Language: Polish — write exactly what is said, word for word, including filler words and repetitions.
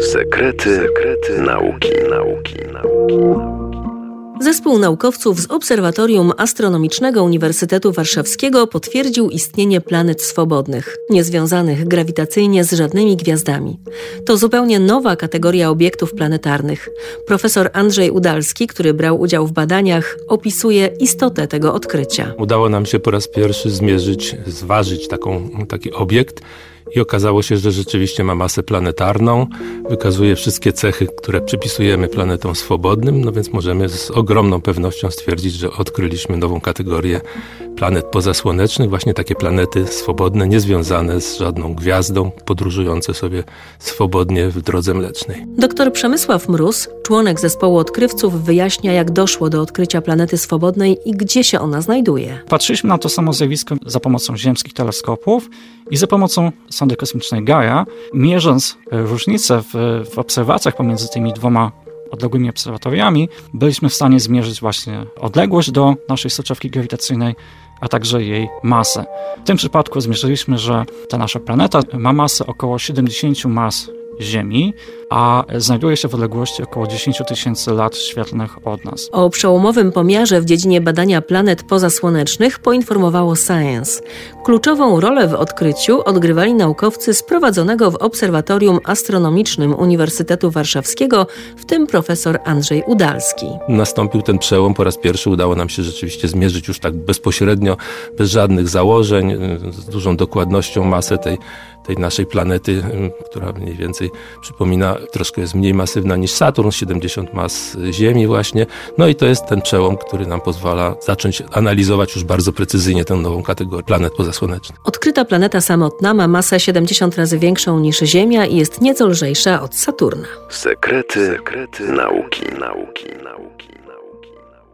Sekrety, sekrety nauki, nauki, nauki. Zespół naukowców z Obserwatorium Astronomicznego Uniwersytetu Warszawskiego potwierdził istnienie planet swobodnych, niezwiązanych grawitacyjnie z żadnymi gwiazdami. To zupełnie nowa kategoria obiektów planetarnych. Profesor Andrzej Udalski, który brał udział w badaniach, opisuje istotę tego odkrycia. Udało nam się po raz pierwszy zmierzyć, zważyć taką, taki obiekt. I okazało się, że rzeczywiście ma masę planetarną, wykazuje wszystkie cechy, które przypisujemy planetom swobodnym, no więc możemy z ogromną pewnością stwierdzić, że odkryliśmy nową kategorię planet pozasłonecznych, właśnie takie planety swobodne, niezwiązane z żadną gwiazdą, podróżujące sobie swobodnie w drodze mlecznej. Doktor Przemysław Mróz, członek zespołu odkrywców, wyjaśnia, jak doszło do odkrycia planety swobodnej i gdzie się ona znajduje. Patrzyliśmy na to samo zjawisko za pomocą ziemskich teleskopów i za pomocą sondy kosmicznej Gaia, mierząc różnice w, w obserwacjach pomiędzy tymi dwoma odległymi obserwatoriami, byliśmy w stanie zmierzyć właśnie odległość do naszej soczewki grawitacyjnej, a także jej masę. W tym przypadku zmierzyliśmy, że ta nasza planeta ma masę około siedemdziesiąt mas Ziemi, a znajduje się w odległości około dziesięć tysięcy lat świetlnych od nas. O przełomowym pomiarze w dziedzinie badania planet pozasłonecznych poinformowało Science. Kluczową rolę w odkryciu odgrywali naukowcy z prowadzonego w Obserwatorium Astronomicznym Uniwersytetu Warszawskiego, w tym profesor Andrzej Udalski. Nastąpił ten przełom, po raz pierwszy udało nam się rzeczywiście zmierzyć już tak bezpośrednio, bez żadnych założeń, z dużą dokładnością masę tej, tej naszej planety, która mniej więcej przypomina, troszkę jest mniej masywna niż Saturn, siedemdziesiąt mas Ziemi właśnie. No i to jest ten przełom, który nam pozwala zacząć analizować już bardzo precyzyjnie tę nową kategorię planet pozasłonecznych. Odkryta planeta samotna ma masę siedemdziesiąt razy większą niż Ziemia i jest nieco lżejsza od Saturna. Sekrety, sekrety nauki, nauki, nauki, nauki, nauki.